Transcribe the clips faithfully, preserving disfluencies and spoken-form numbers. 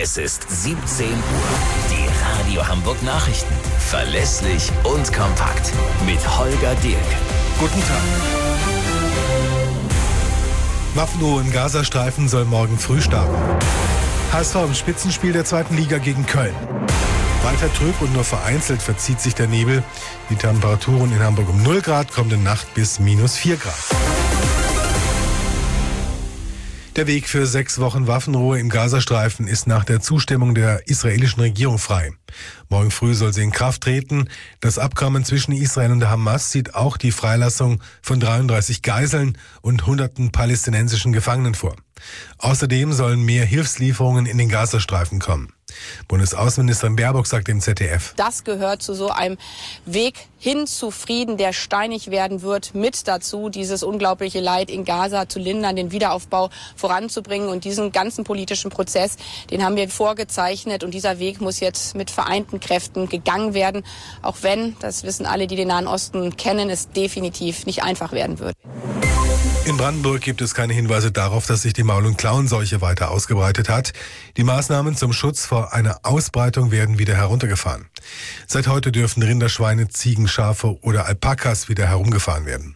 Es ist siebzehn Uhr. Die Radio Hamburg Nachrichten. Verlässlich und kompakt. Mit Holger Dirk. Guten Tag. Waffenruhe im Gazastreifen soll morgen früh starten. H S V im Spitzenspiel der zweiten Liga gegen Köln. Weiter trüb und nur vereinzelt verzieht sich der Nebel. Die Temperaturen in Hamburg um null Grad, kommende Nacht bis minus vier Grad. Der Weg für sechs Wochen Waffenruhe im Gazastreifen ist nach der Zustimmung der israelischen Regierung frei. Morgen früh soll sie in Kraft treten. Das Abkommen zwischen Israel und der Hamas sieht auch die Freilassung von dreiunddreißig Geiseln und hunderten palästinensischen Gefangenen vor. Außerdem sollen mehr Hilfslieferungen in den Gazastreifen kommen. Bundesaußenministerin Baerbock sagt im Z D F: Das gehört zu so einem Weg hin zu Frieden, der steinig werden wird, mit dazu, dieses unglaubliche Leid in Gaza zu lindern, den Wiederaufbau voranzubringen. Und diesen ganzen politischen Prozess, den haben wir vorgezeichnet. Und dieser Weg muss jetzt mit vereinten Kräften gegangen werden. Auch wenn, das wissen alle, die den Nahen Osten kennen, es definitiv nicht einfach werden wird. In Brandenburg gibt es keine Hinweise darauf, dass sich die Maul- und Klauenseuche weiter ausgebreitet hat. Die Maßnahmen zum Schutz vor einer Ausbreitung werden wieder heruntergefahren. Seit heute dürfen Rinder, Schweine, Ziegen, Schafe oder Alpakas wieder herumgefahren werden.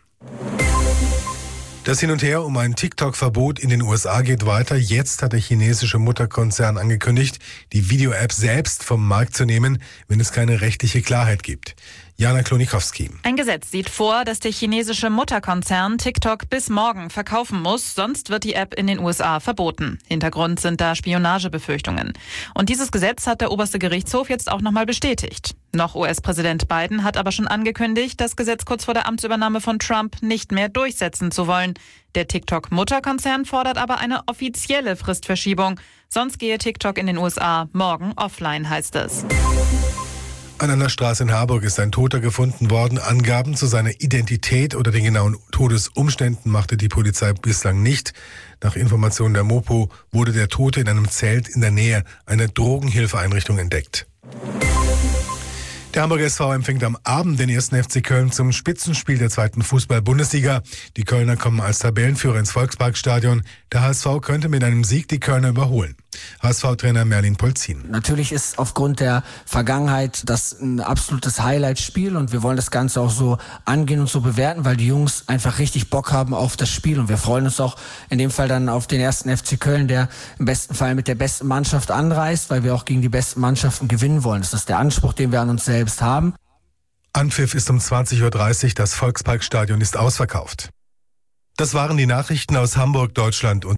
Das Hin und Her um ein TikTok-Verbot in den U S A geht weiter. Jetzt hat der chinesische Mutterkonzern angekündigt, die Video-App selbst vom Markt zu nehmen, wenn es keine rechtliche Klarheit gibt. Jana Klonikowski. Ein Gesetz sieht vor, dass der chinesische Mutterkonzern TikTok bis morgen verkaufen muss, sonst wird die App in den U S A verboten. Hintergrund sind da Spionagebefürchtungen. Und dieses Gesetz hat der oberste Gerichtshof jetzt auch nochmal bestätigt. Noch U S-Präsident Biden hat aber schon angekündigt, das Gesetz kurz vor der Amtsübernahme von Trump nicht mehr durchsetzen zu wollen. Der TikTok-Mutterkonzern fordert aber eine offizielle Fristverschiebung. Sonst gehe TikTok in den U S A morgen offline, heißt es. An einer Straße in Harburg ist ein Toter gefunden worden. Angaben zu seiner Identität oder den genauen Todesumständen machte die Polizei bislang nicht. Nach Informationen der Mopo wurde der Tote in einem Zelt in der Nähe einer Drogenhilfeeinrichtung entdeckt. Der Hamburger S V empfängt am Abend den ersten F C Köln zum Spitzenspiel der zweiten Fußball-Bundesliga. Die Kölner kommen als Tabellenführer ins Volksparkstadion. Der H S V könnte mit einem Sieg die Kölner überholen. H S V-Trainer Merlin Polzin. Natürlich ist aufgrund der Vergangenheit das ein absolutes Highlight-Spiel und wir wollen das Ganze auch so angehen und so bewerten, weil die Jungs einfach richtig Bock haben auf das Spiel und wir freuen uns auch in dem Fall dann auf den ersten F C Köln, der im besten Fall mit der besten Mannschaft anreist, weil wir auch gegen die besten Mannschaften gewinnen wollen. Das ist der Anspruch, den wir an uns selbst haben. Anpfiff ist um zwanzig Uhr dreißig, das Volksparkstadion ist ausverkauft. Das waren die Nachrichten aus Hamburg, Deutschland und